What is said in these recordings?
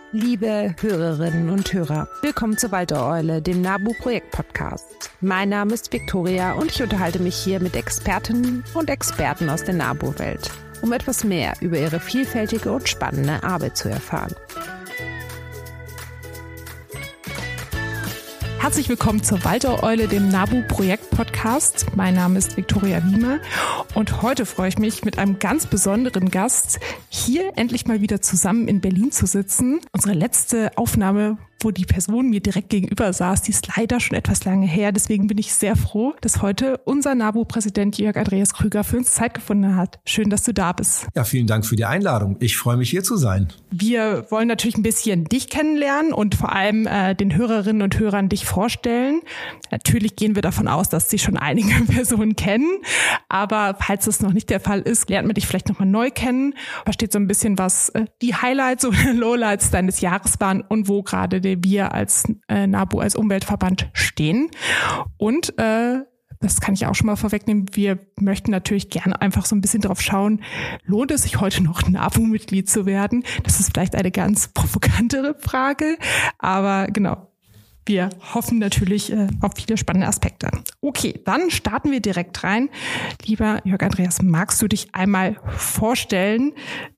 Liebe Hörerinnen und Hörer, willkommen zur Waldereule, dem NABU-Projekt-Podcast. Mein Name ist Viktoria und ich unterhalte mich hier mit Expertinnen und Experten aus der NABU-Welt, um etwas mehr über ihre vielfältige und spannende Arbeit zu erfahren. Herzlich willkommen zur Waldereule, dem NABU-Projekt-Podcast. Mein Name ist Viktoria Wiemer und heute freue ich mich, mit einem ganz besonderen Gast hier endlich mal wieder zusammen in Berlin zu sitzen. Unsere letzte Aufnahme, wo die Person mir direkt gegenüber saß, die ist leider schon etwas lange her. Deswegen bin ich sehr froh, dass heute unser NABU-Präsident Jörg Andreas Krüger für uns Zeit gefunden hat. Schön, dass du da bist. Ja, vielen Dank für die Einladung. Ich freue mich, hier zu sein. Wir wollen natürlich ein bisschen dich kennenlernen und vor allem den Hörerinnen und Hörern dich vorstellen. Natürlich gehen wir davon aus, dass sie schon einige Personen kennen. Aber falls das noch nicht der Fall ist, lernt man dich vielleicht nochmal neu kennen. Versteht so ein bisschen, was die Highlights oder Lowlights deines Jahres waren und wo gerade wir als NABU, als Umweltverband stehen. Und das kann ich auch schon mal vorwegnehmen, wir möchten natürlich gerne einfach so ein bisschen drauf schauen, lohnt es sich heute noch NABU-Mitglied zu werden? Das ist vielleicht eine ganz provokantere Frage, aber genau, wir hoffen natürlich auf viele spannende Aspekte. Okay, dann starten wir direkt rein. Lieber Jörg Andreas, magst du dich einmal vorstellen,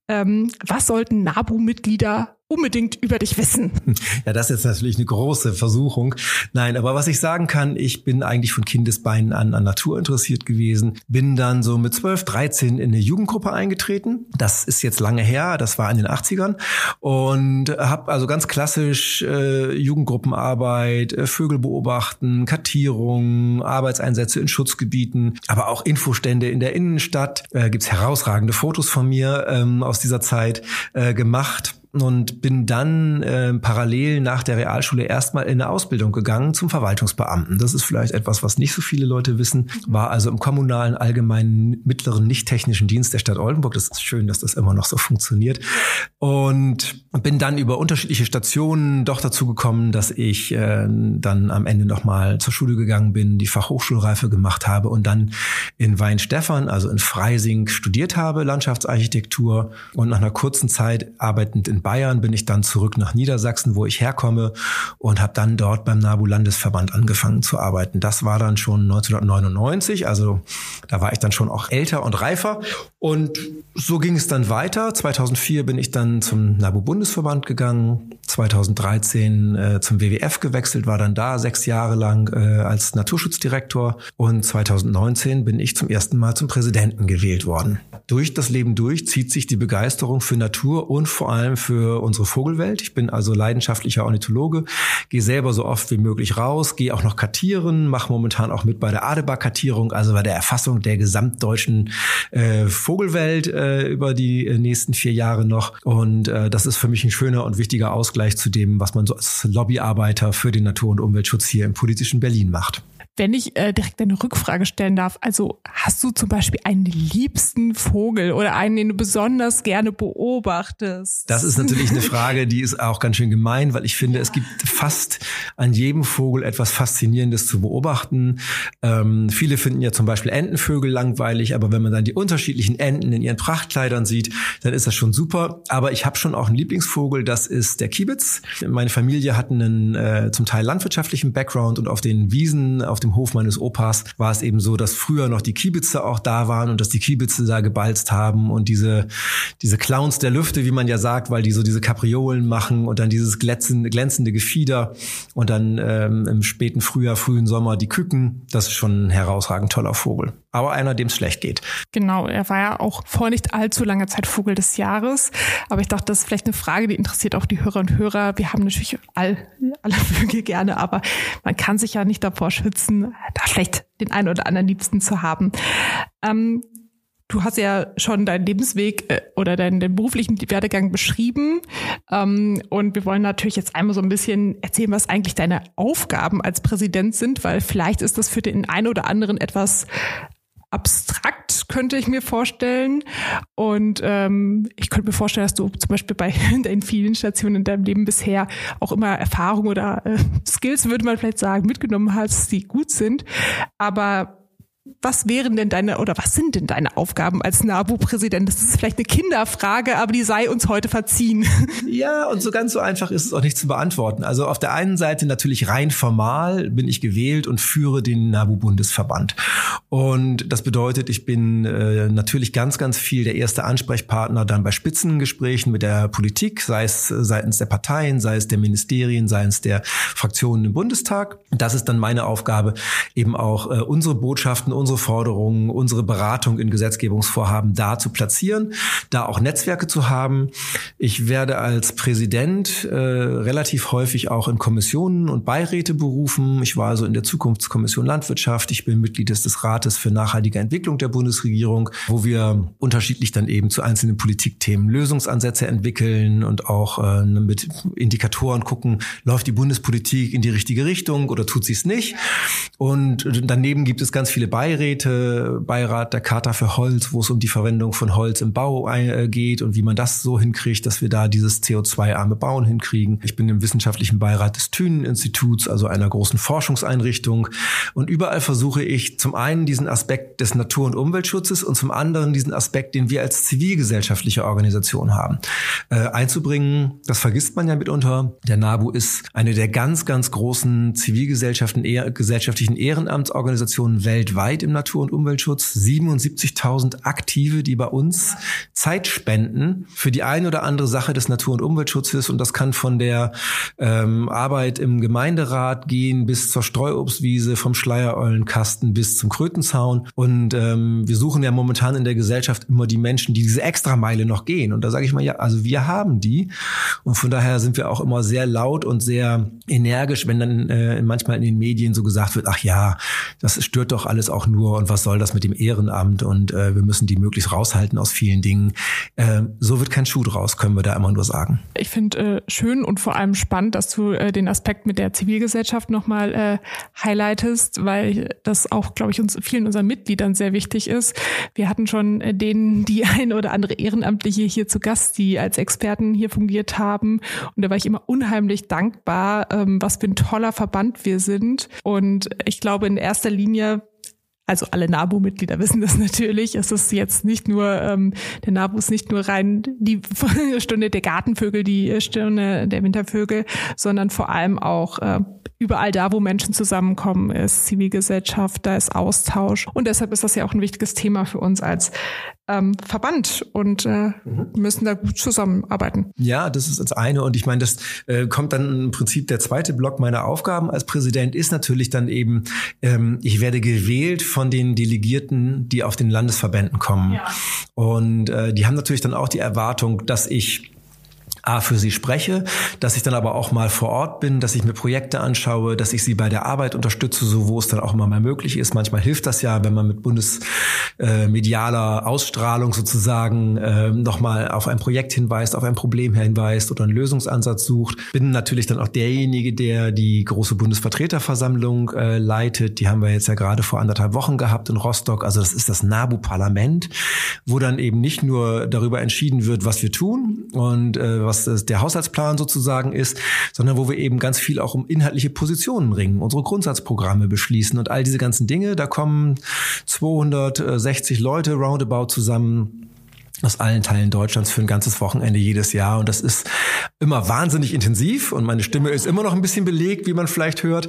was sollten NABU-Mitglieder unbedingt über dich wissen? Ja, das ist natürlich eine große Versuchung. Nein, aber was ich sagen kann, ich bin eigentlich von Kindesbeinen an Natur interessiert gewesen. Bin dann so mit 12, 13 in eine Jugendgruppe eingetreten. Das ist jetzt lange her, das war in den 80ern. Und habe also ganz klassisch Jugendgruppenarbeit, Vögel beobachten, Kartierung, Arbeitseinsätze in Schutzgebieten, aber auch Infostände in der Innenstadt. Gibt's herausragende Fotos von mir aus dieser Zeit gemacht. Und bin dann parallel nach der Realschule erstmal in eine Ausbildung gegangen zum Verwaltungsbeamten. Das ist vielleicht etwas, was nicht so viele Leute wissen. War also im kommunalen, allgemeinen, mittleren, nicht-technischen Dienst der Stadt Oldenburg. Das ist schön, dass das immer noch so funktioniert. Und bin dann über unterschiedliche Stationen doch dazu gekommen, dass ich dann am Ende nochmal zur Schule gegangen bin, die Fachhochschulreife gemacht habe und dann in Weinstefan, also in Freising, studiert habe, Landschaftsarchitektur. Und nach einer kurzen Zeit arbeitend in Bayern bin ich dann zurück nach Niedersachsen, wo ich herkomme, und habe dann dort beim NABU-Landesverband angefangen zu arbeiten. Das war dann schon 1999, also da war ich dann schon auch älter und reifer. Und so ging es dann weiter. 2004 bin ich dann zum NABU-Bundesverband gegangen, 2013 zum WWF gewechselt, war dann da 6 Jahre lang als Naturschutzdirektor und 2019 bin ich zum ersten Mal zum Präsidenten gewählt worden. Durch das Leben durch zieht sich die Begeisterung für Natur und vor allem für unsere Vogelwelt. Ich bin also leidenschaftlicher Ornithologe, gehe selber so oft wie möglich raus, gehe auch noch kartieren, mache momentan auch mit bei der Adebar-Kartierung, also bei der Erfassung der gesamtdeutschen Vogelwelt über die nächsten 4 Jahre noch. Und das ist für mich ein schöner und wichtiger Ausgleich zu dem, was man so als Lobbyarbeiter für den Natur- und Umweltschutz hier im politischen Berlin macht. Wenn ich direkt eine Rückfrage stellen darf, also hast du zum Beispiel einen liebsten Vogel oder einen, den du besonders gerne beobachtest? Das ist natürlich eine Frage, die ist auch ganz schön gemein, weil ich finde, es gibt fast an jedem Vogel etwas Faszinierendes zu beobachten. Viele finden ja zum Beispiel Entenvögel langweilig, aber wenn man dann die unterschiedlichen Enten in ihren Prachtkleidern sieht, dann ist das schon super. Aber ich habe schon auch einen Lieblingsvogel, das ist der Kiebitz. Meine Familie hat einen zum Teil landwirtschaftlichen Background und auf den Wiesen, auf dem Hof meines Opas war es eben so, dass früher noch die Kiebitze auch da waren und dass die Kiebitze da gebalzt haben und diese Clowns der Lüfte, wie man ja sagt, weil die so diese Kapriolen machen und dann dieses glänzende Gefieder und dann im späten Frühjahr, frühen Sommer die Küken. Das ist schon ein herausragend toller Vogel. Aber einer, dem es schlecht geht. Genau, er war ja auch vor nicht allzu langer Zeit Vogel des Jahres. Aber ich dachte, das ist vielleicht eine Frage, die interessiert auch die Hörer und Hörer. Wir haben natürlich alle Vögel gerne, aber man kann sich ja nicht davor schützen, da vielleicht den einen oder anderen Liebsten zu haben. Du hast ja schon deinen Lebensweg oder deinen beruflichen Werdegang beschrieben. Und wir wollen natürlich jetzt einmal so ein bisschen erzählen, was eigentlich deine Aufgaben als Präsident sind, weil vielleicht ist das für den einen oder anderen etwas abstrakt, könnte ich mir vorstellen. Und ich könnte mir vorstellen, dass du zum Beispiel bei deinen vielen Stationen in deinem Leben bisher auch immer Erfahrung oder Skills, würde man vielleicht sagen, mitgenommen hast, die gut sind. Aber was sind denn deine Aufgaben als NABU-Präsident? Das ist vielleicht eine Kinderfrage, aber die sei uns heute verziehen. Ja, und so ganz so einfach ist es auch nicht zu beantworten. Also auf der einen Seite natürlich rein formal bin ich gewählt und führe den NABU-Bundesverband. Und das bedeutet, ich bin natürlich ganz, ganz viel der erste Ansprechpartner dann bei Spitzengesprächen mit der Politik, sei es seitens der Parteien, sei es der Ministerien, sei es der Fraktionen im Bundestag. Das ist dann meine Aufgabe, eben auch unsere Botschaften, unsere Forderungen, unsere Beratung in Gesetzgebungsvorhaben da zu platzieren, da auch Netzwerke zu haben. Ich werde als Präsident relativ häufig auch in Kommissionen und Beiräte berufen. Ich war also in der Zukunftskommission Landwirtschaft. Ich bin Mitglied des Rates für nachhaltige Entwicklung der Bundesregierung, wo wir unterschiedlich dann eben zu einzelnen Politikthemen Lösungsansätze entwickeln und auch mit Indikatoren gucken, läuft die Bundespolitik in die richtige Richtung oder tut sie es nicht? Und daneben gibt es ganz viele Beiräte, Beirat der Charta für Holz, wo es um die Verwendung von Holz im Bau geht und wie man das so hinkriegt, dass wir da dieses CO2-arme Bauen hinkriegen. Ich bin im wissenschaftlichen Beirat des Thünen-Instituts, also einer großen Forschungseinrichtung. Und überall versuche ich zum einen diesen Aspekt des Natur- und Umweltschutzes und zum anderen diesen Aspekt, den wir als zivilgesellschaftliche Organisation haben, einzubringen. Das vergisst man ja mitunter. Der NABU ist eine der ganz, ganz großen gesellschaftlichen Ehrenamtsorganisationen weltweit im Natur- und Umweltschutz. 77.000 Aktive, die bei uns Zeit spenden für die eine oder andere Sache des Natur- und Umweltschutzes. Und das kann von der Arbeit im Gemeinderat gehen bis zur Streuobstwiese, vom Schleiereulenkasten bis zum Krötenzaun. Und wir suchen ja momentan in der Gesellschaft immer die Menschen, die diese Extrameile noch gehen. Und da sage ich mal, ja, also wir haben die. Und von daher sind wir auch immer sehr laut und sehr energisch, wenn dann manchmal in den Medien so gesagt wird, ach ja, das stört doch alles auch nur und was soll das mit dem Ehrenamt und wir müssen die möglichst raushalten aus vielen Dingen. So wird kein Schuh draus, können wir da immer nur sagen. Ich finde schön und vor allem spannend, dass du den Aspekt mit der Zivilgesellschaft nochmal highlightest, weil das auch, glaube ich, uns vielen unseren Mitgliedern sehr wichtig ist. Wir hatten schon die ein oder andere Ehrenamtliche hier zu Gast, die als Experten hier fungiert haben. Und da war ich immer unheimlich dankbar, was für ein toller Verband wir sind. Und ich glaube in erster Linie, also alle NABU-Mitglieder wissen das natürlich, es ist jetzt nicht nur, der NABU ist nicht nur rein die Stunde der Gartenvögel, die Stunde der Wintervögel, sondern vor allem auch überall da, wo Menschen zusammenkommen, ist Zivilgesellschaft, da ist Austausch. Und deshalb ist das ja auch ein wichtiges Thema für uns als Verband und müssen da gut zusammenarbeiten. Ja, das ist das eine. Und ich meine, das kommt dann im Prinzip der zweite Block meiner Aufgaben als Präsident ist natürlich dann eben, ich werde gewählt von den Delegierten, die auf den Landesverbänden kommen. Ja. Und die haben natürlich dann auch die Erwartung, dass ich für sie spreche, dass ich dann aber auch mal vor Ort bin, dass ich mir Projekte anschaue, dass ich sie bei der Arbeit unterstütze, so wo es dann auch immer mal möglich ist. Manchmal hilft das ja, wenn man mit bundesmedialer Ausstrahlung sozusagen nochmal auf ein Projekt hinweist, auf ein Problem hinweist oder einen Lösungsansatz sucht. Bin natürlich dann auch derjenige, der die große Bundesvertreterversammlung leitet. Die haben wir jetzt ja gerade vor 1,5 Wochen gehabt in Rostock. Also das ist das NABU-Parlament, wo dann eben nicht nur darüber entschieden wird, was wir tun und was der Haushaltsplan sozusagen ist, sondern wo wir eben ganz viel auch um inhaltliche Positionen ringen, unsere Grundsatzprogramme beschließen und all diese ganzen Dinge. Da kommen 260 Leute roundabout zusammen aus allen Teilen Deutschlands für ein ganzes Wochenende jedes Jahr. Und das ist immer wahnsinnig intensiv und meine Stimme ist immer noch ein bisschen belegt, wie man vielleicht hört.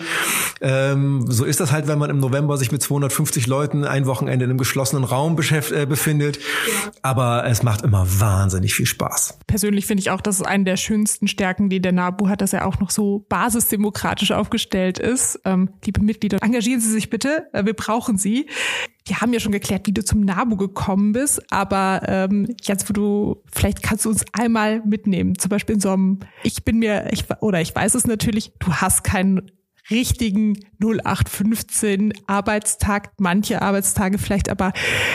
So ist das halt, wenn man im November sich mit 250 Leuten ein Wochenende in einem geschlossenen Raum befindet. Ja. Aber es macht immer wahnsinnig viel Spaß. Persönlich finde ich auch, das ist eine der schönsten Stärken, die der NABU hat, dass er auch noch so basisdemokratisch aufgestellt ist. Liebe Mitglieder, engagieren Sie sich bitte. Wir brauchen Sie. Wir haben ja schon geklärt, wie du zum NABU gekommen bist, aber jetzt, vielleicht kannst du uns einmal mitnehmen, zum Beispiel in so einem, ich weiß es natürlich, du hast keinen richtigen 0815 Arbeitstag, manche Arbeitstage vielleicht, aber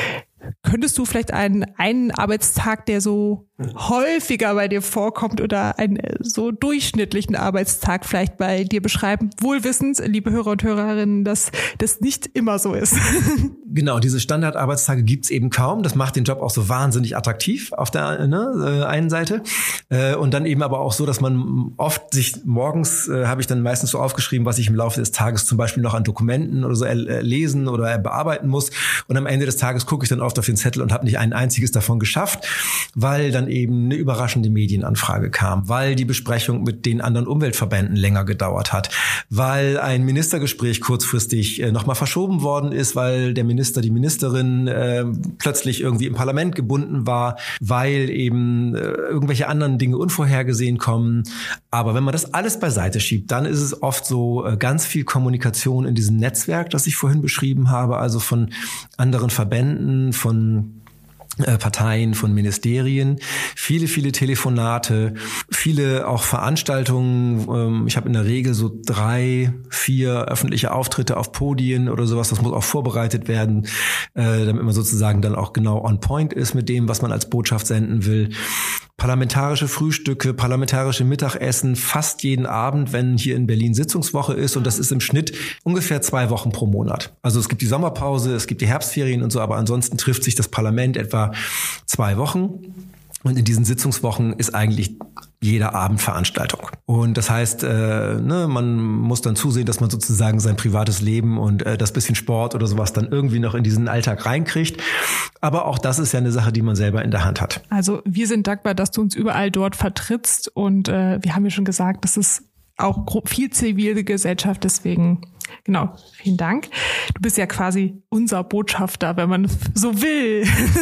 Könntest du vielleicht einen Arbeitstag, der so häufiger bei dir vorkommt oder einen so durchschnittlichen Arbeitstag vielleicht bei dir beschreiben? Wohlwissend, liebe Hörer und Hörerinnen, dass das nicht immer so ist. Genau, diese Standardarbeitstage gibt's eben kaum. Das macht den Job auch so wahnsinnig attraktiv auf der einen Seite. Und dann eben aber auch so, dass man oft sich morgens, habe ich dann meistens so aufgeschrieben, was ich im Laufe des Tages zum Beispiel noch an Dokumenten oder so lesen oder bearbeiten muss. Und am Ende des Tages gucke ich dann oft auf den Zettel und habe nicht ein einziges davon geschafft, weil dann eben eine überraschende Medienanfrage kam, weil die Besprechung mit den anderen Umweltverbänden länger gedauert hat, weil ein Ministergespräch kurzfristig nochmal verschoben worden ist, weil der Minister, die Ministerin plötzlich irgendwie im Parlament gebunden war, weil eben irgendwelche anderen Dinge unvorhergesehen kommen. Aber wenn man das alles beiseite schiebt, dann ist es oft so ganz viel Kommunikation in diesem Netzwerk, das ich vorhin beschrieben habe, also von anderen Verbänden, von Parteien, von Ministerien, viele Telefonate, viele auch Veranstaltungen. Ich habe in der Regel so 3, 4 öffentliche Auftritte auf Podien oder sowas. Das muss auch vorbereitet werden, damit man sozusagen dann auch genau on point ist mit dem, was man als Botschaft senden will. Parlamentarische Frühstücke, parlamentarische Mittagessen, fast jeden Abend, wenn hier in Berlin Sitzungswoche ist. Und das ist im Schnitt ungefähr 2 Wochen pro Monat. Also es gibt die Sommerpause, es gibt die Herbstferien und so, aber ansonsten trifft sich das Parlament etwa 2 Wochen. Und in diesen Sitzungswochen ist eigentlich jeder Abend Veranstaltung. Und das heißt, man muss dann zusehen, dass man sozusagen sein privates Leben und das bisschen Sport oder sowas dann irgendwie noch in diesen Alltag reinkriegt. Aber auch das ist ja eine Sache, die man selber in der Hand hat. Also wir sind dankbar, dass du uns überall dort vertrittst. Und wir haben ja schon gesagt, das ist auch viel zivile Gesellschaft, deswegen genau, vielen Dank. Du bist ja quasi unser Botschafter, wenn man so will.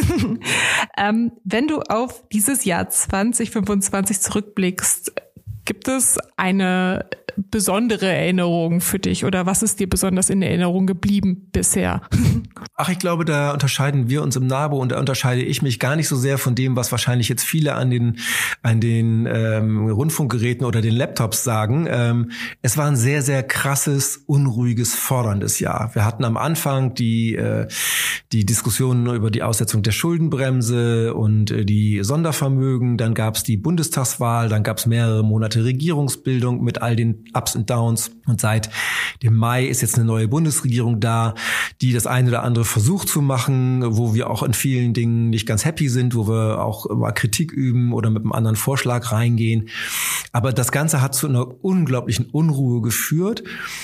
Wenn du auf dieses Jahr 2025 zurückblickst, gibt es eine besondere Erinnerung für dich oder was ist dir besonders in Erinnerung geblieben bisher? Ach, ich glaube, da unterscheiden wir uns im NABU und da unterscheide ich mich gar nicht so sehr von dem, was wahrscheinlich jetzt viele an den Rundfunkgeräten oder den Laptops sagen. Es war ein sehr, sehr krasses, unruhiges, forderndes Jahr. Wir hatten am Anfang die Diskussionen über die Aussetzung der Schuldenbremse und die Sondervermögen. Dann gab es die Bundestagswahl, dann gab es mehrere Monate Regierungsbildung mit all den Ups und Downs. Und seit dem Mai ist jetzt eine neue Bundesregierung da, die das eine oder andere versucht zu machen, wo wir auch in vielen Dingen nicht ganz happy sind, wo wir auch mal Kritik üben oder mit einem anderen Vorschlag reingehen. Aber das Ganze hat zu einer unglaublichen Unruhe geführt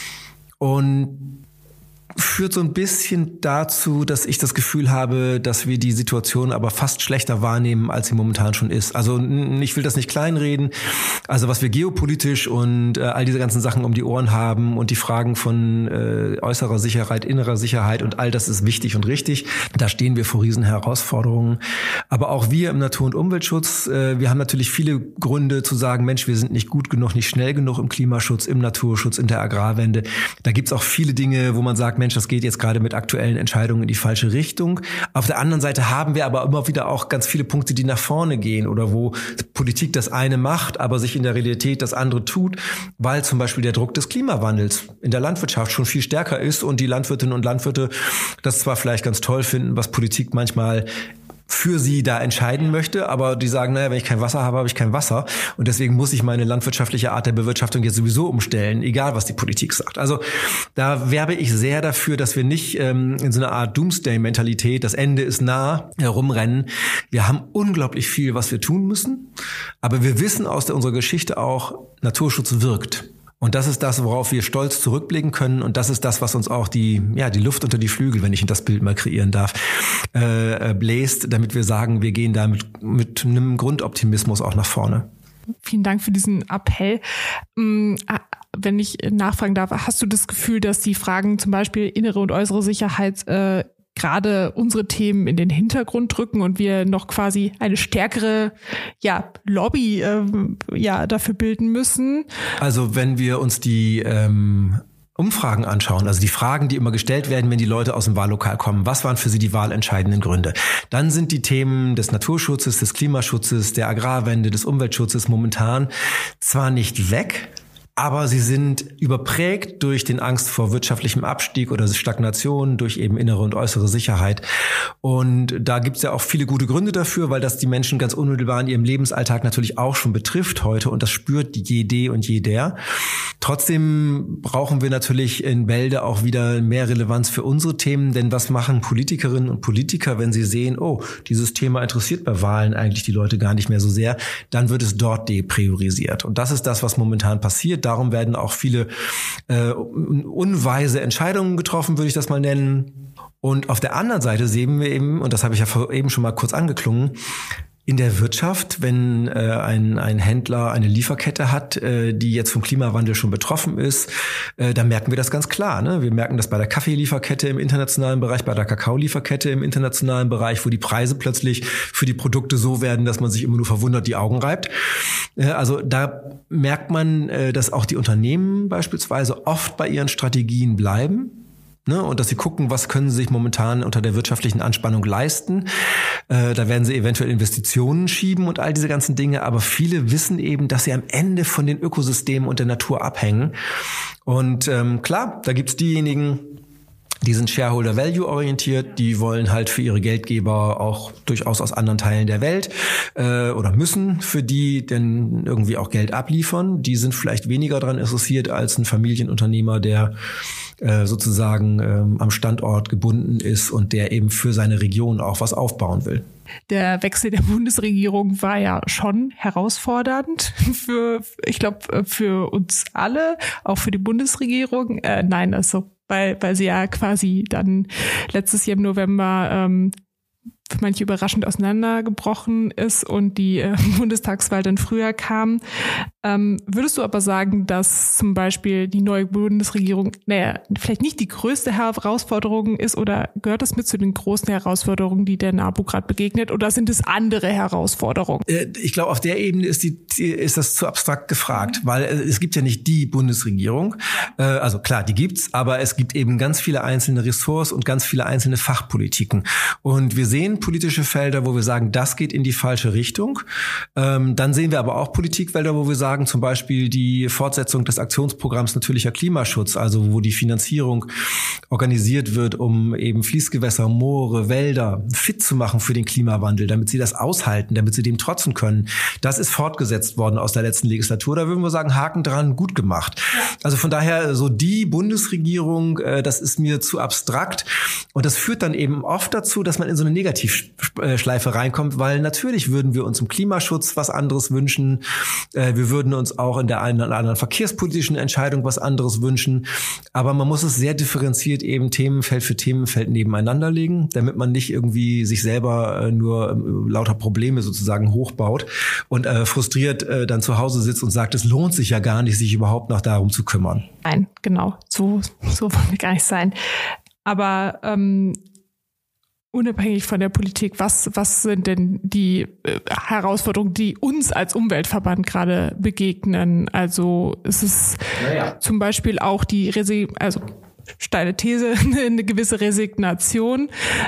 und führt so ein bisschen dazu, dass ich das Gefühl habe, dass wir die Situation aber fast schlechter wahrnehmen, als sie momentan schon ist. Also ich will das nicht kleinreden. Also was wir geopolitisch und all diese ganzen Sachen um die Ohren haben und die Fragen von äußerer Sicherheit, innerer Sicherheit und all das ist wichtig und richtig. Da stehen wir vor riesen Herausforderungen. Aber auch wir im Natur- und Umweltschutz, wir haben natürlich viele Gründe zu sagen, Mensch, wir sind nicht gut genug, nicht schnell genug im Klimaschutz, im Naturschutz, in der Agrarwende. Da gibt's auch viele Dinge, wo man sagt, Mensch, das geht jetzt gerade mit aktuellen Entscheidungen in die falsche Richtung. Auf der anderen Seite haben wir aber immer wieder auch ganz viele Punkte, die nach vorne gehen oder wo Politik das eine macht, aber sich in der Realität das andere tut, weil zum Beispiel der Druck des Klimawandels in der Landwirtschaft schon viel stärker ist und die Landwirtinnen und Landwirte das zwar vielleicht ganz toll finden, was Politik manchmal für sie da entscheiden möchte, aber die sagen, naja, wenn ich kein Wasser habe, habe ich kein Wasser und deswegen muss ich meine landwirtschaftliche Art der Bewirtschaftung jetzt sowieso umstellen, egal was die Politik sagt. Also da werbe ich sehr dafür, dass wir nicht in so einer Art Doomsday-Mentalität, das Ende ist nah, herumrennen. Wir haben unglaublich viel, was wir tun müssen, aber wir wissen aus unserer Geschichte auch, Naturschutz wirkt. Und das ist das, worauf wir stolz zurückblicken können. Und das ist das, was uns auch die Luft unter die Flügel, wenn ich das Bild mal kreieren darf, bläst, damit wir sagen, wir gehen da mit einem Grundoptimismus auch nach vorne. Vielen Dank für diesen Appell. Wenn ich nachfragen darf, hast du das Gefühl, dass die Fragen zum Beispiel innere und äußere Sicherheit gerade unsere Themen in den Hintergrund drücken und wir noch quasi eine stärkere Lobby dafür bilden müssen? Also wenn wir uns die Umfragen anschauen, also die Fragen, die immer gestellt werden, wenn die Leute aus dem Wahllokal kommen, was waren für sie die wahlentscheidenden Gründe? Dann sind die Themen des Naturschutzes, des Klimaschutzes, der Agrarwende, des Umweltschutzes momentan zwar nicht weg, aber sie sind überprägt durch den Angst vor wirtschaftlichem Abstieg oder Stagnation, durch eben innere und äußere Sicherheit. Und da gibt es ja auch viele gute Gründe dafür, weil das die Menschen ganz unmittelbar in ihrem Lebensalltag natürlich auch schon betrifft heute und das spürt jede und jeder. Trotzdem brauchen wir natürlich in Bälde auch wieder mehr Relevanz für unsere Themen, denn was machen Politikerinnen und Politiker, wenn sie sehen, oh, dieses Thema interessiert bei Wahlen eigentlich die Leute gar nicht mehr so sehr, dann wird es dort depriorisiert. Und das ist das, was momentan passiert. Darum werden auch viele unweise Entscheidungen getroffen, würde ich das mal nennen. Und auf der anderen Seite sehen wir eben, und das habe ich ja eben schon mal kurz angeklungen, in der Wirtschaft, wenn ein Händler eine Lieferkette hat, die jetzt vom Klimawandel schon betroffen ist, dann merken wir das ganz klar. Ne? Wir merken das bei der Kaffeelieferkette im internationalen Bereich, bei der Kakaolieferkette im internationalen Bereich, wo die Preise plötzlich für die Produkte so werden, dass man sich immer nur verwundert die Augen reibt. Also da merkt man, dass auch die Unternehmen beispielsweise oft bei ihren Strategien bleiben. Ne, und dass sie gucken, was können sie sich momentan unter der wirtschaftlichen Anspannung leisten. Da werden sie eventuell Investitionen schieben und all diese ganzen Dinge. Aber viele wissen eben, dass sie am Ende von den Ökosystemen und der Natur abhängen. Und klar, da gibt's diejenigen, die sind Shareholder Value orientiert, die wollen halt für ihre Geldgeber auch durchaus aus anderen Teilen der Welt oder müssen für die denn irgendwie auch Geld abliefern. Die sind vielleicht weniger daran interessiert als ein Familienunternehmer, der sozusagen am Standort gebunden ist und der eben für seine Region auch was aufbauen will. Der Wechsel der Bundesregierung war ja schon herausfordernd für uns alle, auch für die Bundesregierung. Weil sie ja quasi dann letztes Jahr im November für manche überraschend auseinandergebrochen ist und die Bundestagswahl dann früher kam. Würdest du aber sagen, dass zum Beispiel die neue Bundesregierung, vielleicht nicht die größte Herausforderung ist oder gehört das mit zu den großen Herausforderungen, die der NABU gerade begegnet oder sind es andere Herausforderungen? Ich glaube, auf der Ebene ist das zu abstrakt gefragt, weil es gibt ja nicht die Bundesregierung. Also klar, die gibt's, aber es gibt eben ganz viele einzelne Ressorts und ganz viele einzelne Fachpolitiken. Und wir sehen politische Felder, wo wir sagen, das geht in die falsche Richtung. Dann sehen wir aber auch Politikfelder, wo wir sagen, zum Beispiel die Fortsetzung des Aktionsprogramms Natürlicher Klimaschutz, also wo die Finanzierung organisiert wird, um eben Fließgewässer, Moore, Wälder fit zu machen für den Klimawandel, damit sie das aushalten, damit sie dem trotzen können. Das ist fortgesetzt worden aus der letzten Legislatur. Da würden wir sagen, Haken dran, gut gemacht. Also von daher so die Bundesregierung, das ist mir zu abstrakt. Und das führt dann eben oft dazu, dass man in so eine Negativschleife reinkommt, weil natürlich würden wir uns im Klimaschutz was anderes wünschen. Wir würden uns auch in der einen oder anderen verkehrspolitischen Entscheidung was anderes wünschen. Aber man muss es sehr differenziert eben Themenfeld für Themenfeld nebeneinander legen, damit man nicht irgendwie sich selber nur lauter Probleme sozusagen hochbaut und frustriert dann zu Hause sitzt und sagt, es lohnt sich ja gar nicht, sich überhaupt noch darum zu kümmern. Nein, genau. So wollen wir gar nicht sein. Aber unabhängig von der Politik, was sind denn die Herausforderungen, die uns als Umweltverband gerade begegnen? Also ist es zum Beispiel auch steile These, eine gewisse Resignation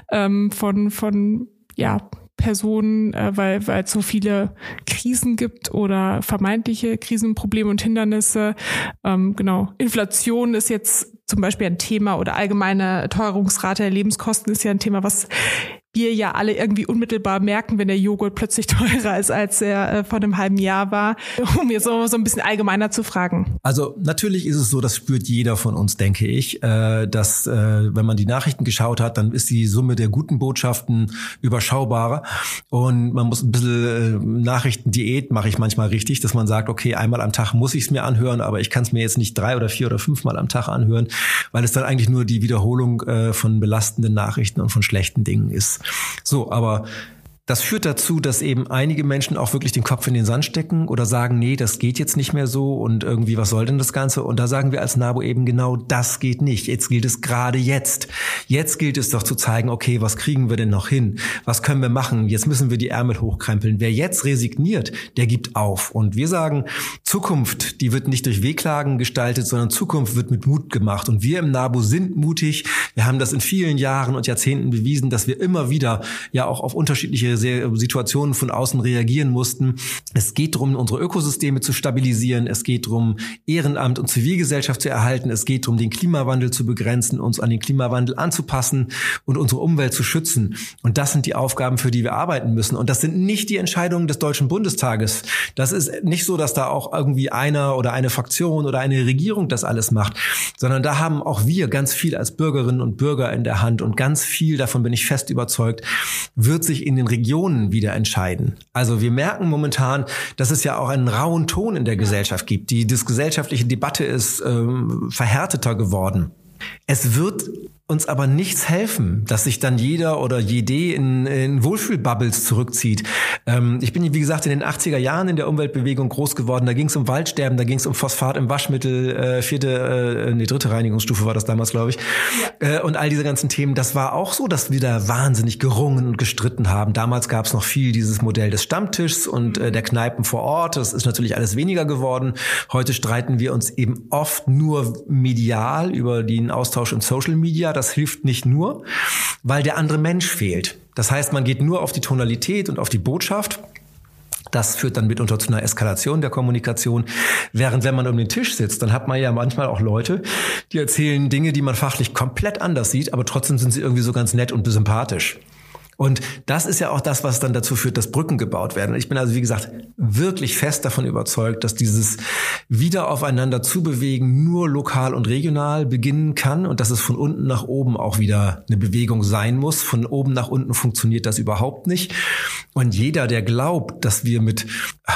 von Personen, weil es so viele Krisen gibt oder vermeintliche Krisenprobleme und Hindernisse. Inflation ist jetzt zum Beispiel ein Thema oder allgemeine Teuerungsrate der Lebenskosten ist ja ein Thema, was wir ja alle irgendwie unmittelbar merken, wenn der Joghurt plötzlich teurer ist, als er vor einem halben Jahr war, um jetzt so ein bisschen allgemeiner zu fragen. Also natürlich ist es so, das spürt jeder von uns, denke ich, dass wenn man die Nachrichten geschaut hat, dann ist die Summe der guten Botschaften überschaubarer und man muss ein bisschen Nachrichtendiät mache ich manchmal richtig, dass man sagt, okay, einmal am Tag muss ich es mir anhören, aber ich kann es mir jetzt nicht 3 oder 4 oder 5 Mal am Tag anhören, weil es dann eigentlich nur die Wiederholung von belastenden Nachrichten und von schlechten Dingen ist. So, aber das führt dazu, dass eben einige Menschen auch wirklich den Kopf in den Sand stecken oder sagen, nee, das geht jetzt nicht mehr so und irgendwie, was soll denn das Ganze? Und da sagen wir als NABU eben genau, das geht nicht. Jetzt gilt es gerade jetzt. Jetzt gilt es doch zu zeigen, okay, was kriegen wir denn noch hin? Was können wir machen? Jetzt müssen wir die Ärmel hochkrempeln. Wer jetzt resigniert, der gibt auf. Und wir sagen, Zukunft, die wird nicht durch Wehklagen gestaltet, sondern Zukunft wird mit Mut gemacht. Und wir im NABU sind mutig. Wir haben das in vielen Jahren und Jahrzehnten bewiesen, dass wir immer wieder ja auch auf unterschiedliche schwierige Situationen von außen reagieren mussten. Es geht darum, unsere Ökosysteme zu stabilisieren. Es geht darum, Ehrenamt und Zivilgesellschaft zu erhalten. Es geht darum, den Klimawandel zu begrenzen, uns an den Klimawandel anzupassen und unsere Umwelt zu schützen. Und das sind die Aufgaben, für die wir arbeiten müssen. Und das sind nicht die Entscheidungen des Deutschen Bundestages. Das ist nicht so, dass da auch irgendwie einer oder eine Fraktion oder eine Regierung das alles macht, sondern da haben auch wir ganz viel als Bürgerinnen und Bürger in der Hand und ganz viel, davon bin ich fest überzeugt, wird sich in den Regionen wieder entscheiden. Also wir merken momentan, dass es ja auch einen rauen Ton in der Gesellschaft gibt. Die gesellschaftliche Debatte ist verhärteter geworden. Es wird uns aber nichts helfen, dass sich dann jeder oder jede in Wohlfühlbubbles zurückzieht. Ich bin, wie gesagt, in den 80er Jahren in der Umweltbewegung groß geworden. Da ging es um Waldsterben, da ging es um Phosphat im Waschmittel, dritte Reinigungsstufe war das damals, glaube ich. Ja. Und all diese ganzen Themen, das war auch so, dass wir da wahnsinnig gerungen und gestritten haben. Damals gab es noch viel dieses Modell des Stammtischs und der Kneipen vor Ort. Das ist natürlich alles weniger geworden. Heute streiten wir uns eben oft nur medial über den Austausch in Social Media. Das hilft nicht nur, weil der andere Mensch fehlt. Das heißt, man geht nur auf die Tonalität und auf die Botschaft. Das führt dann mitunter zu einer Eskalation der Kommunikation. Während wenn man um den Tisch sitzt, dann hat man ja manchmal auch Leute, die erzählen Dinge, die man fachlich komplett anders sieht, aber trotzdem sind sie irgendwie so ganz nett und sympathisch. Und das ist ja auch das, was dann dazu führt, dass Brücken gebaut werden. Und ich bin also, wie gesagt, wirklich fest davon überzeugt, dass dieses wieder aufeinander zubewegen nur lokal und regional beginnen kann und dass es von unten nach oben auch wieder eine Bewegung sein muss. Von oben nach unten funktioniert das überhaupt nicht. Und jeder, der glaubt, dass wir mit,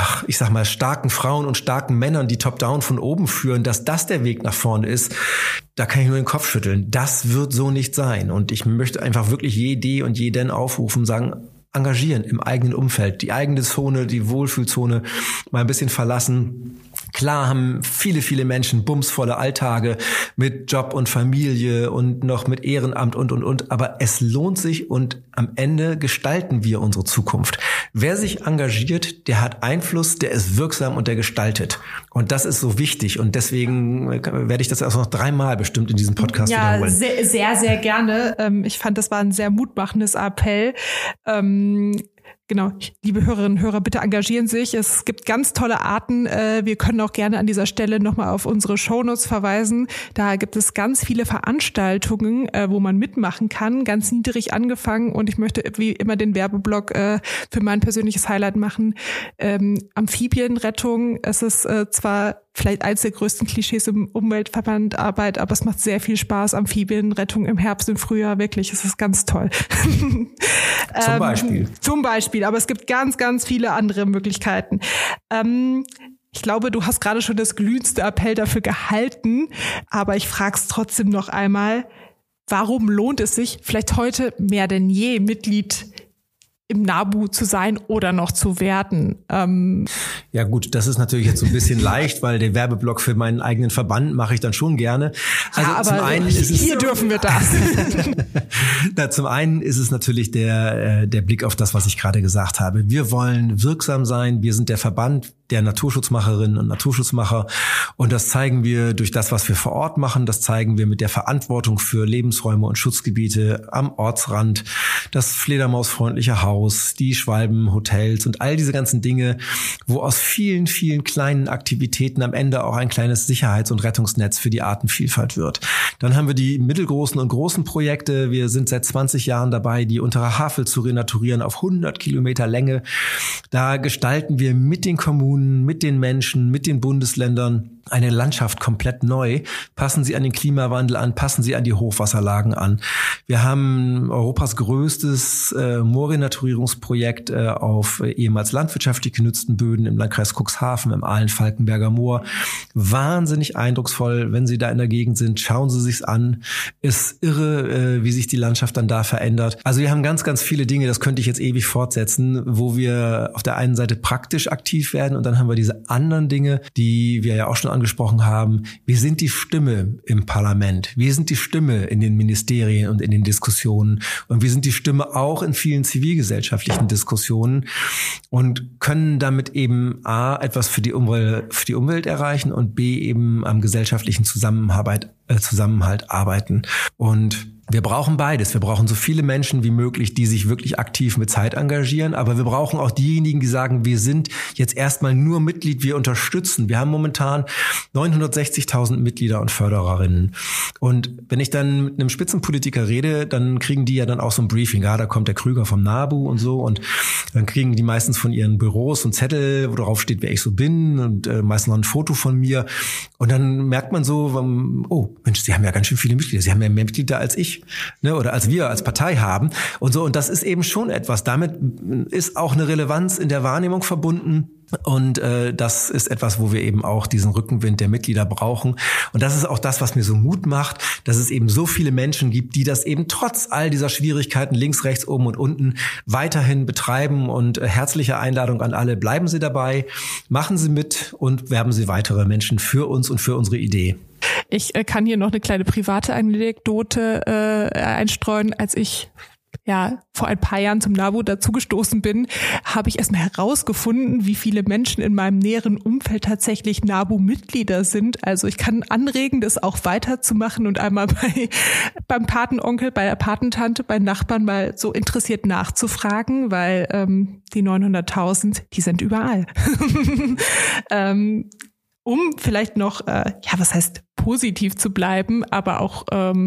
starken Frauen und starken Männern, die top-down von oben führen, dass das der Weg nach vorne ist, da kann ich nur den Kopf schütteln. Das wird so nicht sein. Und ich möchte einfach wirklich jede und jeden aufrufen, sagen, engagieren im eigenen Umfeld, die eigene Zone, die Wohlfühlzone mal ein bisschen verlassen. Klar haben viele, viele Menschen bumsvolle Alltage mit Job und Familie und noch mit Ehrenamt und. Aber es lohnt sich und am Ende gestalten wir unsere Zukunft. Wer sich engagiert, der hat Einfluss, der ist wirksam und der gestaltet. Und das ist so wichtig. Und deswegen werde ich das erst noch 3-mal bestimmt in diesem Podcast wiederholen. Ja, sehr, sehr, sehr gerne. Ich fand, das war ein sehr mutmachendes Appell. Genau, liebe Hörerinnen und Hörer, bitte engagieren sich. Es gibt ganz tolle Arten. Wir können auch gerne an dieser Stelle nochmal auf unsere Shownotes verweisen. Da gibt es ganz viele Veranstaltungen, wo man mitmachen kann, ganz niedrig angefangen. Und ich möchte wie immer den Werbeblock für mein persönliches Highlight machen. Amphibienrettung. Es ist zwar vielleicht eins der größten Klischees im Umweltverbandarbeit, aber es macht sehr viel Spaß. Amphibienrettung im Herbst, im Frühjahr, wirklich, es ist ganz toll. Zum Beispiel, aber es gibt ganz, ganz viele andere Möglichkeiten. Ich glaube, du hast gerade schon das glühendste Appell dafür gehalten, aber ich frage es trotzdem noch einmal, warum lohnt es sich, vielleicht heute mehr denn je Mitglied im NABU zu sein oder noch zu werden? Ja gut, das ist natürlich jetzt so ein bisschen leicht, weil den Werbeblock für meinen eigenen Verband mache ich dann schon gerne. Also ja, aber zum einen ist es, hier dürfen wir das. Zum einen ist es natürlich der Blick auf das, was ich gerade gesagt habe. Wir wollen wirksam sein. Wir sind der Verband der Naturschutzmacherinnen und Naturschutzmacher. Und das zeigen wir durch das, was wir vor Ort machen. Das zeigen wir mit der Verantwortung für Lebensräume und Schutzgebiete am Ortsrand, das fledermausfreundliche Haus, die Schwalbenhotels und all diese ganzen Dinge, wo aus vielen, vielen kleinen Aktivitäten am Ende auch ein kleines Sicherheits- und Rettungsnetz für die Artenvielfalt wird. Dann haben wir die mittelgroßen und großen Projekte. Wir sind seit 20 Jahren dabei, die Untere Havel zu renaturieren auf 100 Kilometer Länge. Da gestalten wir mit den Kommunen, mit den Menschen, mit den Bundesländern eine Landschaft komplett neu. Passen sie an den Klimawandel an, passen sie an die Hochwasserlagen an. Wir haben Europas größtes Moorrenaturierungsprojekt auf ehemals landwirtschaftlich genutzten Böden im Landkreis Cuxhaven, im Ahlen-Falkenberger Moor. Wahnsinnig eindrucksvoll, wenn Sie da in der Gegend sind. Schauen Sie sich's an. Ist irre, wie sich die Landschaft dann da verändert. Also wir haben ganz, ganz viele Dinge, das könnte ich jetzt ewig fortsetzen, wo wir auf der einen Seite praktisch aktiv werden und dann haben wir diese anderen Dinge, die wir ja auch schon angesprochen haben. Wir sind die Stimme im Parlament. Wir sind die Stimme in den Ministerien und in den Diskussionen. Und wir sind die Stimme auch in vielen zivilgesellschaftlichen Diskussionen und können damit eben A, etwas für die Umwelt erreichen und B, eben am gesellschaftlichen Zusammenhalt arbeiten. Und Wir brauchen beides. Wir brauchen so viele Menschen wie möglich, die sich wirklich aktiv mit Zeit engagieren. Aber wir brauchen auch diejenigen, die sagen, wir sind jetzt erstmal nur Mitglied, wir unterstützen. Wir haben momentan 960.000 Mitglieder und Fördererinnen. Und wenn ich dann mit einem Spitzenpolitiker rede, dann kriegen die ja dann auch so ein Briefing. Ja, da kommt der Krüger vom NABU und so. Und dann kriegen die meistens von ihren Büros einen Zettel, wo drauf steht, wer ich so bin. Und meistens noch ein Foto von mir. Und dann merkt man so, oh Mensch, sie haben ja ganz schön viele Mitglieder. Sie haben ja mehr Mitglieder als ich. Ne, oder als wir als Partei haben und so. Und das ist eben schon etwas. Damit ist auch eine Relevanz in der Wahrnehmung verbunden. Und das ist etwas, wo wir eben auch diesen Rückenwind der Mitglieder brauchen. Und das ist auch das, was mir so Mut macht, dass es eben so viele Menschen gibt, die das eben trotz all dieser Schwierigkeiten links, rechts, oben und unten weiterhin betreiben. Und herzliche Einladung an alle, bleiben Sie dabei, machen Sie mit und werben Sie weitere Menschen für uns und für unsere Idee. Ich kann hier noch eine kleine private Anekdote einstreuen. Als ich vor ein paar Jahren zum NABU dazugestoßen bin, habe ich erstmal herausgefunden, wie viele Menschen in meinem näheren Umfeld tatsächlich NABU-Mitglieder sind. Also ich kann anregen, das auch weiterzumachen und einmal beim Patenonkel, bei der Patentante, bei Nachbarn mal so interessiert nachzufragen, weil die 900.000, die sind überall. Um vielleicht noch, was heißt positiv zu bleiben, aber auch,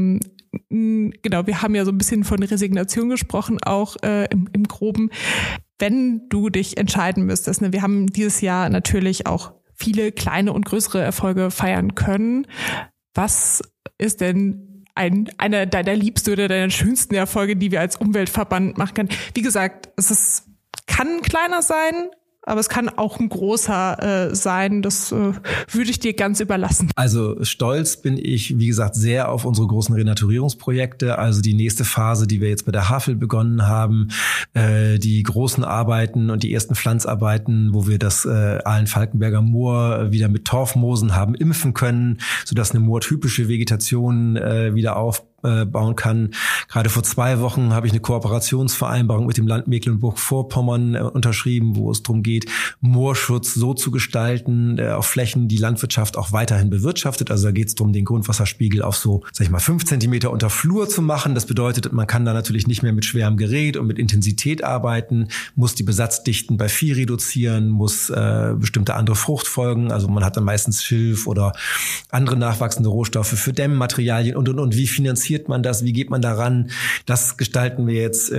genau, wir haben ja so ein bisschen von Resignation gesprochen, auch im Groben, wenn du dich entscheiden müsstest. Ne? Wir haben dieses Jahr natürlich auch viele kleine und größere Erfolge feiern können. Was ist denn einer deiner liebsten oder deiner schönsten Erfolge, die wir als Umweltverband machen können? Wie gesagt, kann kleiner sein, aber es kann auch ein großer sein. Das würde ich dir ganz überlassen. Also stolz bin ich, wie gesagt, sehr auf unsere großen Renaturierungsprojekte. Also die nächste Phase, die wir jetzt mit der Havel begonnen haben, die großen Arbeiten und die ersten Pflanzarbeiten, wo wir das Ahlen-Falkenberger Moor wieder mit Torfmoosen haben impfen können, sodass eine moortypische Vegetation wieder aufbauen kann. Gerade vor 2 Wochen habe ich eine Kooperationsvereinbarung mit dem Land Mecklenburg-Vorpommern unterschrieben, wo es darum geht, Moorschutz so zu gestalten, auf Flächen, die Landwirtschaft auch weiterhin bewirtschaftet. Also da geht es darum, den Grundwasserspiegel auf so, 5 Zentimeter unter Flur zu machen. Das bedeutet, man kann da natürlich nicht mehr mit schwerem Gerät und mit Intensität arbeiten, muss die Besatzdichten bei Vieh reduzieren, muss bestimmte andere Fruchtfolgen, also man hat dann meistens Schilf oder andere nachwachsende Rohstoffe für Dämmmaterialien und wie finanziert man das, wie geht man daran? Das gestalten wir jetzt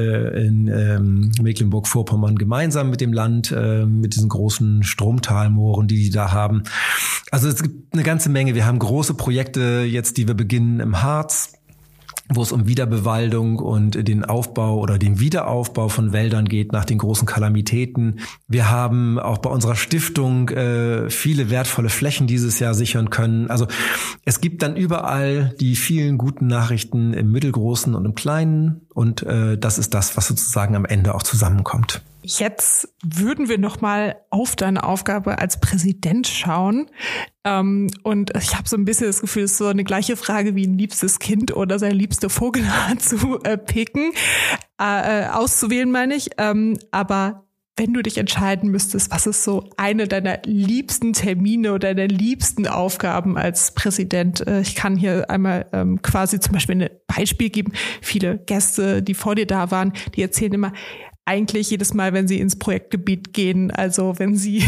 in Mecklenburg-Vorpommern gemeinsam mit dem Land, mit diesen großen Stromtalmooren, die da haben. Also es gibt eine ganze Menge. Wir haben große Projekte jetzt, die wir beginnen im Harz, wo es um Wiederbewaldung und den Aufbau oder den Wiederaufbau von Wäldern geht nach den großen Kalamitäten. Wir haben auch bei unserer Stiftung viele wertvolle Flächen dieses Jahr sichern können. Also es gibt dann überall die vielen guten Nachrichten im Mittelgroßen und im Kleinen und das ist das, was sozusagen am Ende auch zusammenkommt. Jetzt würden wir noch mal auf deine Aufgabe als Präsident schauen. Und ich habe so ein bisschen das Gefühl, es ist so eine gleiche Frage wie ein liebstes Kind oder seine liebste Vogelart zu picken, auszuwählen, meine ich. Aber wenn du dich entscheiden müsstest, was ist so eine deiner liebsten Termine oder deiner liebsten Aufgaben als Präsident? Ich kann hier einmal quasi zum Beispiel ein Beispiel geben. Viele Gäste, die vor dir da waren, die erzählen immer, eigentlich jedes Mal, wenn sie ins Projektgebiet gehen, also wenn sie,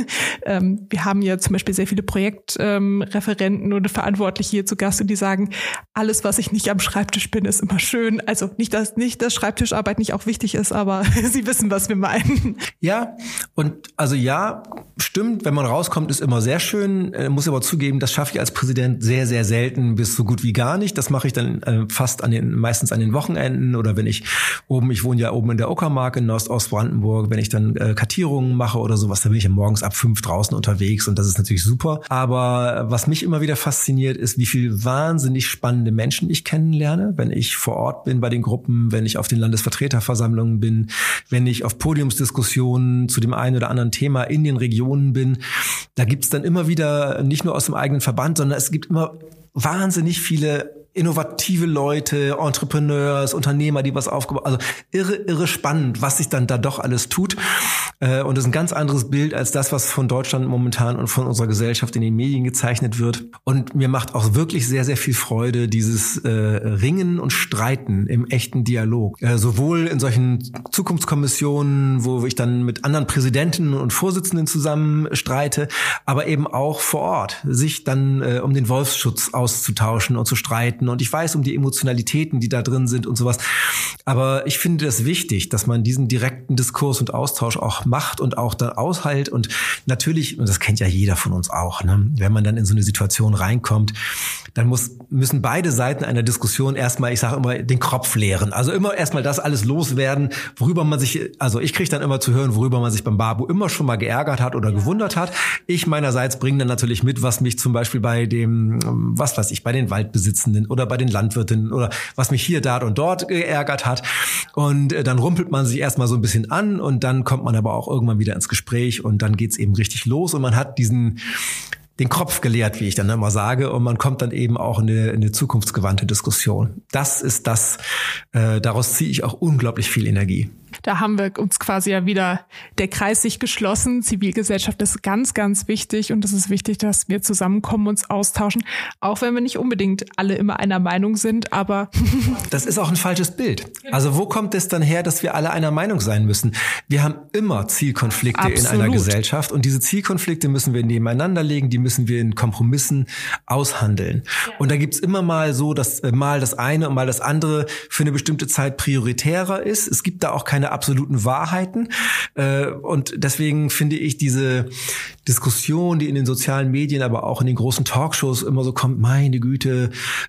wir haben ja zum Beispiel sehr viele Projektreferenten oder Verantwortliche hier zu Gast und die sagen, alles, was ich nicht am Schreibtisch bin, ist immer schön. Also nicht, dass Schreibtischarbeit nicht auch wichtig ist, aber Sie wissen, was wir meinen. Ja, und also ja, stimmt, wenn man rauskommt, ist immer sehr schön. Muss aber zugeben, das schaffe ich als Präsident sehr, sehr selten bis so gut wie gar nicht. Das mache ich dann meistens an den Wochenenden oder wenn ich wohne ja oben in der Uckermark in Ostbrandenburg, wenn ich dann Kartierungen mache oder sowas, dann bin ich ja morgens ab 5 draußen unterwegs und das ist natürlich super. Aber was mich immer wieder fasziniert, ist, wie viel wahnsinnig spannende Menschen ich kennenlerne, wenn ich vor Ort bin bei den Gruppen, wenn ich auf den Landesvertreterversammlungen bin, wenn ich auf Podiumsdiskussionen zu dem einen oder anderen Thema in den Regionen bin. Da gibt's dann immer wieder, nicht nur aus dem eigenen Verband, sondern es gibt immer wahnsinnig viele innovative Leute, Entrepreneurs, Unternehmer, die was aufgebaut, also irre spannend, was sich dann da doch alles tut. Und das ist ein ganz anderes Bild als das, was von Deutschland momentan und von unserer Gesellschaft in den Medien gezeichnet wird. Und mir macht auch wirklich sehr, sehr viel Freude, dieses Ringen und Streiten im echten Dialog. Sowohl in solchen Zukunftskommissionen, wo ich dann mit anderen Präsidenten und Vorsitzenden zusammen streite, aber eben auch vor Ort, sich dann um den Wolfsschutz auszutauschen und zu streiten. Und ich weiß um die Emotionalitäten, die da drin sind und sowas. Aber ich finde es wichtig, dass man diesen direkten Diskurs und Austausch auch macht und auch dann aushält. Und natürlich, und das kennt ja jeder von uns auch, ne, wenn man dann in so eine Situation reinkommt, dann müssen beide Seiten einer Diskussion erstmal, ich sage immer, den Kopf leeren. Also immer erstmal das alles loswerden, worüber man sich, also ich kriege dann immer zu hören, worüber man sich beim Babu immer schon mal geärgert hat oder gewundert hat. Ich meinerseits bringe dann natürlich mit, was mich zum Beispiel bei dem, was weiß ich, bei den Waldbesitzenden oder bei den Landwirtinnen oder was mich hier, da und dort geärgert hat. Und dann rumpelt man sich erstmal so ein bisschen an und dann kommt man aber auch irgendwann wieder ins Gespräch und dann geht's eben richtig los und man hat den Kopf geleert, wie ich dann immer sage, und man kommt dann eben auch in eine zukunftsgewandte Diskussion. Das ist das, daraus ziehe ich auch unglaublich viel Energie. Da haben wir uns quasi ja wieder der Kreis sich geschlossen. Zivilgesellschaft ist ganz, ganz wichtig und es ist wichtig, dass wir zusammenkommen, uns austauschen, auch wenn wir nicht unbedingt alle immer einer Meinung sind, aber das ist auch ein falsches Bild. Also wo kommt es dann her, dass wir alle einer Meinung sein müssen? Wir haben immer Zielkonflikte Absolut. in einer Gesellschaft und diese Zielkonflikte müssen wir nebeneinander legen, die müssen wir in Kompromissen aushandeln. Ja. Und da gibt's immer mal so, dass mal das eine und mal das andere für eine bestimmte Zeit prioritärer ist. Es gibt da auch keine absoluten Wahrheiten. Und deswegen finde ich diese Diskussion, die in den sozialen Medien, aber auch in den großen Talkshows immer so kommt, meine Güte,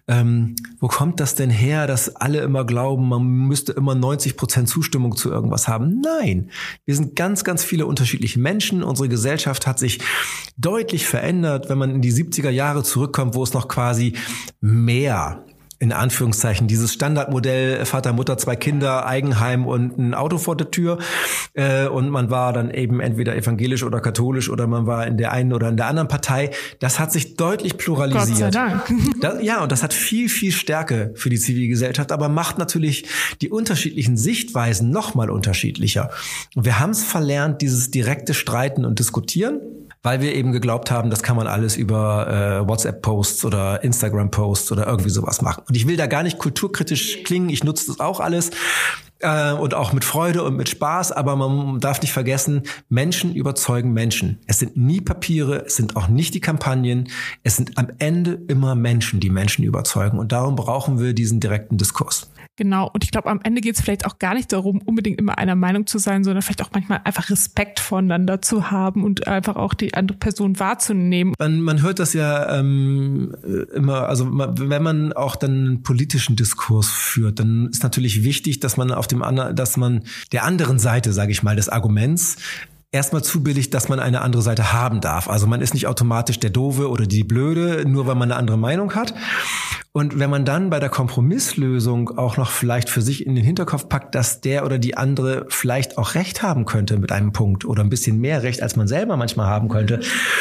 wo kommt das denn her, dass alle immer glauben, man müsste immer 90% Zustimmung zu irgendwas haben? Nein, wir sind ganz, ganz viele unterschiedliche Menschen. Unsere Gesellschaft hat sich deutlich verändert, wenn man in die 70er Jahre zurückkommt, wo es noch quasi mehr, in Anführungszeichen, dieses Standardmodell Vater, Mutter, 2 Kinder, Eigenheim und ein Auto vor der Tür. Und man war dann eben entweder evangelisch oder katholisch oder man war in der einen oder in der anderen Partei. Das hat sich deutlich pluralisiert. Gott sei Dank. Und das hat viel, viel Stärke für die Zivilgesellschaft, aber macht natürlich die unterschiedlichen Sichtweisen nochmal unterschiedlicher. Und wir haben es verlernt, dieses direkte Streiten und Diskutieren, weil wir eben geglaubt haben, das kann man alles über WhatsApp-Posts oder Instagram-Posts oder irgendwie sowas machen. Und ich will da gar nicht kulturkritisch klingen, ich nutze das auch alles und auch mit Freude und mit Spaß, aber man darf nicht vergessen, Menschen überzeugen Menschen. Es sind nie Papiere, es sind auch nicht die Kampagnen, es sind am Ende immer Menschen, die Menschen überzeugen. Und darum brauchen wir diesen direkten Diskurs. Genau, und ich glaube, am Ende geht es vielleicht auch gar nicht darum, unbedingt immer einer Meinung zu sein, sondern vielleicht auch manchmal einfach Respekt voneinander zu haben und einfach auch die andere Person wahrzunehmen. Man hört das ja immer, also wenn man auch dann einen politischen Diskurs führt, dann ist natürlich wichtig, dass man dass man der anderen Seite, sage ich mal, des Arguments erstmal zubilligt, dass man eine andere Seite haben darf. Also man ist nicht automatisch der Doofe oder die Blöde, nur weil man eine andere Meinung hat. Und wenn man dann bei der Kompromisslösung auch noch vielleicht für sich in den Hinterkopf packt, dass der oder die andere vielleicht auch Recht haben könnte mit einem Punkt oder ein bisschen mehr Recht, als man selber manchmal haben könnte,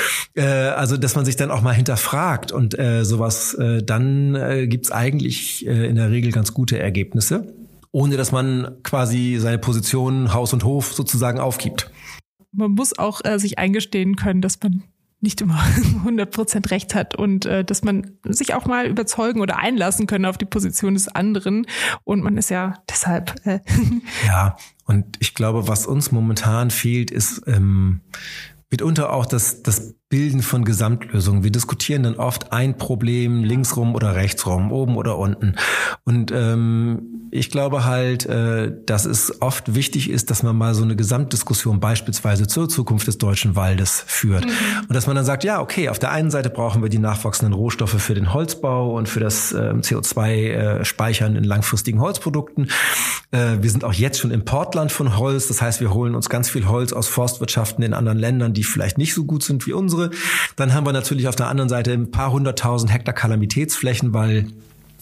also dass man sich dann auch mal hinterfragt und sowas, dann gibt's eigentlich in der Regel ganz gute Ergebnisse, ohne dass man quasi seine Position Haus und Hof sozusagen aufgibt. Man muss auch sich eingestehen können, dass man nicht immer 100% Recht hat und dass man sich auch mal überzeugen oder einlassen können auf die Position des anderen. Und man ist ja deshalb... Ja, und ich glaube, was uns momentan fehlt, ist mitunter auch das Bilden von Gesamtlösungen. Wir diskutieren dann oft ein Problem linksrum oder rechtsrum, oben oder unten. Und ich glaube halt, dass es oft wichtig ist, dass man mal so eine Gesamtdiskussion beispielsweise zur Zukunft des deutschen Waldes führt. Und dass man dann sagt, ja, okay, auf der einen Seite brauchen wir die nachwachsenden Rohstoffe für den Holzbau und für das CO2-Speichern in langfristigen Holzprodukten. Wir sind auch jetzt schon Importland von Holz. Das heißt, wir holen uns ganz viel Holz aus Forstwirtschaften in anderen Ländern, die vielleicht nicht so gut sind wie unsere. Dann haben wir natürlich auf der anderen Seite ein paar 100.000 Hektar Kalamitätsflächen, weil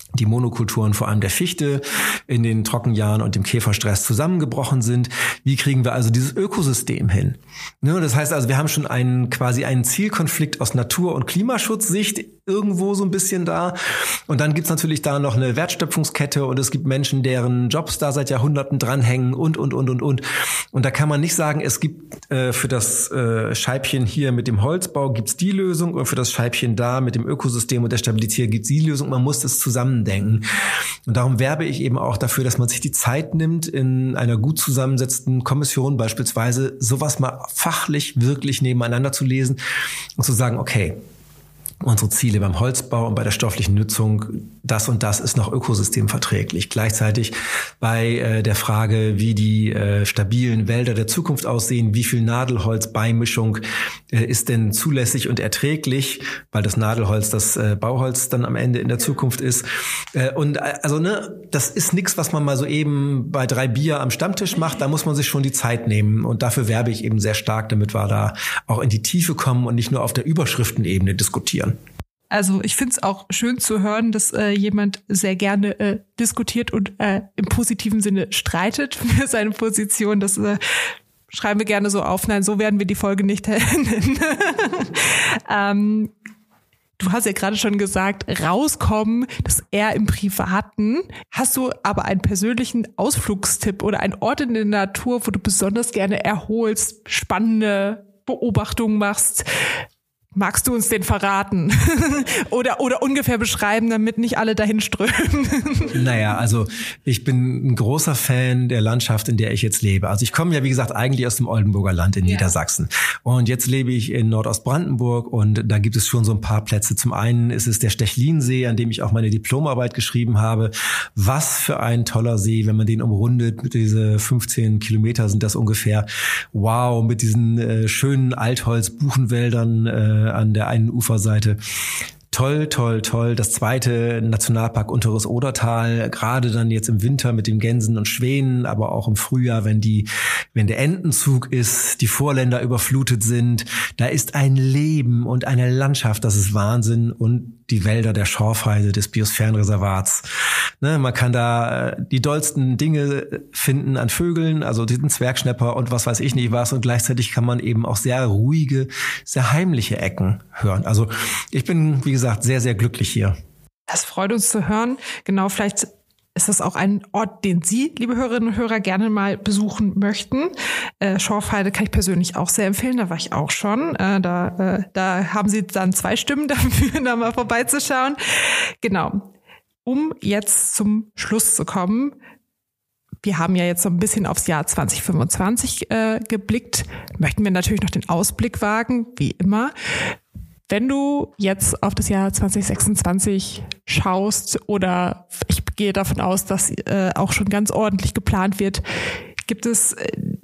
die Monokulturen, vor allem der Fichte, in den Trockenjahren und dem Käferstress zusammengebrochen sind. Wie kriegen wir also dieses Ökosystem hin? Ne, das heißt also, wir haben schon quasi einen Zielkonflikt aus Natur- und Klimaschutzsicht irgendwo so ein bisschen da. Und dann gibt's natürlich da noch eine Wertschöpfungskette und es gibt Menschen, deren Jobs da seit Jahrhunderten dranhängen und. Und da kann man nicht sagen, es gibt für das Scheibchen hier mit dem Holzbau gibt's die Lösung und für das Scheibchen da mit dem Ökosystem und der Stabilität gibt's die Lösung. Man muss das zusammendenken. Und darum werbe ich eben auch dafür, dass man sich die Zeit nimmt, in einer gut zusammensetzten Kommission beispielsweise sowas mal fachlich wirklich nebeneinander zu lesen und zu sagen, okay, unsere Ziele beim Holzbau und bei der stofflichen Nutzung, das und das ist noch ökosystemverträglich. Gleichzeitig bei der Frage, wie die stabilen Wälder der Zukunft aussehen, wie viel Nadelholzbeimischung ist denn zulässig und erträglich, weil das Nadelholz das Bauholz dann am Ende in der Zukunft ist. Und also das ist nichts, was man mal so eben bei 3 Bier am Stammtisch macht. Da muss man sich schon die Zeit nehmen. Und dafür werbe ich eben sehr stark, damit wir da auch in die Tiefe kommen und nicht nur auf der Überschriftenebene diskutieren. Also ich finde es auch schön zu hören, dass jemand sehr gerne diskutiert und im positiven Sinne streitet für seine Position. Das schreiben wir gerne so auf. Nein, so werden wir die Folge nicht nennen. Du hast ja gerade schon gesagt, rauskommen, das eher im Privaten. Hast du aber einen persönlichen Ausflugstipp oder einen Ort in der Natur, wo du besonders gerne erholst, spannende Beobachtungen machst? Magst du uns den verraten? oder ungefähr beschreiben, damit nicht alle dahin strömen? Naja, also ich bin ein großer Fan der Landschaft, in der ich jetzt lebe. Also ich komme ja, wie gesagt, eigentlich aus dem Oldenburger Land in Niedersachsen. Und jetzt lebe ich in Nordostbrandenburg und da gibt es schon so ein paar Plätze. Zum einen ist es der Stechlinsee, an dem ich auch meine Diplomarbeit geschrieben habe. Was für ein toller See, wenn man den umrundet, mit diese 15 Kilometer sind das ungefähr. Wow, mit diesen schönen Altholz-Buchenwäldern an der einen Uferseite. Toll, toll, toll. Das zweite Nationalpark Unteres Odertal, gerade dann jetzt im Winter mit den Gänsen und Schwänen, aber auch im Frühjahr, wenn der Entenzug ist, die Vorländer überflutet sind. Da ist ein Leben und eine Landschaft, das ist Wahnsinn. Und die Wälder der Schorfheide des Biosphärenreservats. Ne, man kann da die dollsten Dinge finden an Vögeln, also diesen Zwergschnäpper und was weiß ich nicht was. Und gleichzeitig kann man eben auch sehr ruhige, sehr heimliche Ecken hören. Also ich bin, wie gesagt, sehr, sehr glücklich hier. Das freut uns zu hören. Genau, vielleicht ist das auch ein Ort, den Sie, liebe Hörerinnen und Hörer, gerne mal besuchen möchten. Schorfheide kann ich persönlich auch sehr empfehlen, da war ich auch schon. Da haben Sie dann 2 Stimmen dafür, da mal vorbeizuschauen. Genau. Um jetzt zum Schluss zu kommen, wir haben ja jetzt so ein bisschen aufs Jahr 2025 geblickt, möchten wir natürlich noch den Ausblick wagen, wie immer. Wenn du jetzt auf das Jahr 2026 schaust oder ich gehe davon aus, dass auch schon ganz ordentlich geplant wird, gibt es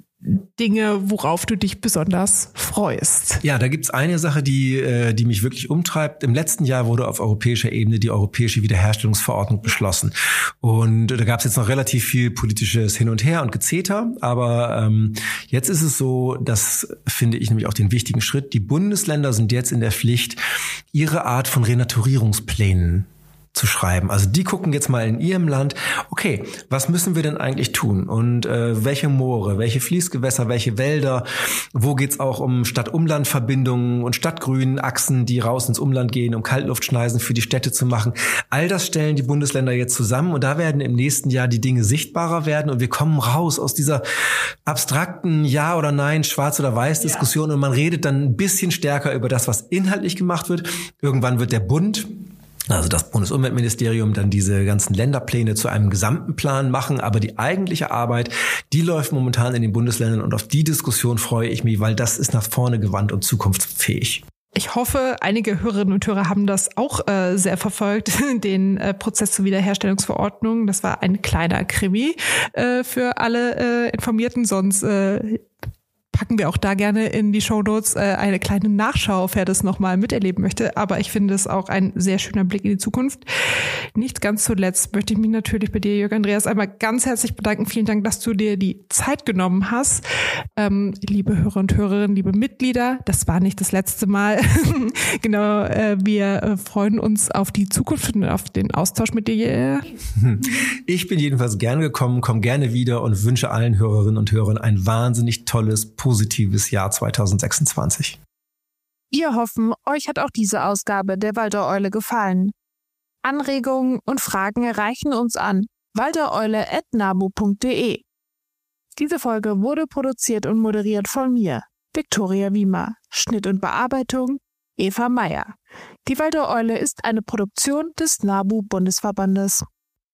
Dinge, worauf du dich besonders freust? Ja, da gibt's eine Sache, die mich wirklich umtreibt. Im letzten Jahr wurde auf europäischer Ebene die Europäische Wiederherstellungsverordnung beschlossen. Und da gab's jetzt noch relativ viel politisches Hin und Her und Gezeter. Aber jetzt ist es so, das finde ich nämlich auch den wichtigen Schritt. Die Bundesländer sind jetzt in der Pflicht, ihre Art von Renaturierungsplänen zu schreiben. Also die gucken jetzt mal in ihrem Land, okay, was müssen wir denn eigentlich tun? Und welche Moore, welche Fließgewässer, welche Wälder, wo geht's auch um Stadt-Umland-Verbindungen und Stadtgrünachsen, die raus ins Umland gehen, um Kaltluftschneisen für die Städte zu machen. All das stellen die Bundesländer jetzt zusammen und da werden im nächsten Jahr die Dinge sichtbarer werden und wir kommen raus aus dieser abstrakten Ja oder Nein, Schwarz oder Weiß Diskussion und man redet dann ein bisschen stärker über das, was inhaltlich gemacht wird. Irgendwann wird der Bund, also das Bundesumweltministerium, dann diese ganzen Länderpläne zu einem gesamten Plan machen. Aber die eigentliche Arbeit, die läuft momentan in den Bundesländern und auf die Diskussion freue ich mich, weil das ist nach vorne gewandt und zukunftsfähig. Ich hoffe, einige Hörerinnen und Hörer haben das auch sehr verfolgt, den Prozess zur Wiederherstellungsverordnung. Das war ein kleiner Krimi für alle Informierten, sonst packen wir auch da gerne in die Shownotes eine kleine Nachschau, wer das nochmal miterleben möchte. Aber ich finde es auch ein sehr schöner Blick in die Zukunft. Nicht ganz zuletzt möchte ich mich natürlich bei dir, Jörg Andreas, einmal ganz herzlich bedanken. Vielen Dank, dass du dir die Zeit genommen hast. Liebe Hörer und Hörerinnen, liebe Mitglieder, das war nicht das letzte Mal. Genau, wir freuen uns auf die Zukunft und auf den Austausch mit dir. Ich bin jedenfalls gerne gekommen, komme gerne wieder und wünsche allen Hörerinnen und Hörern ein wahnsinnig tolles, positives Jahr 2026. Wir hoffen, euch hat auch diese Ausgabe der Waldereule gefallen. Anregungen und Fragen erreichen uns an waldereule@nabu.de. Diese Folge wurde produziert und moderiert von mir, Viktoria Wiemer. Schnitt und Bearbeitung Eva Meyer. Die Waldereule ist eine Produktion des NABU-Bundesverbandes.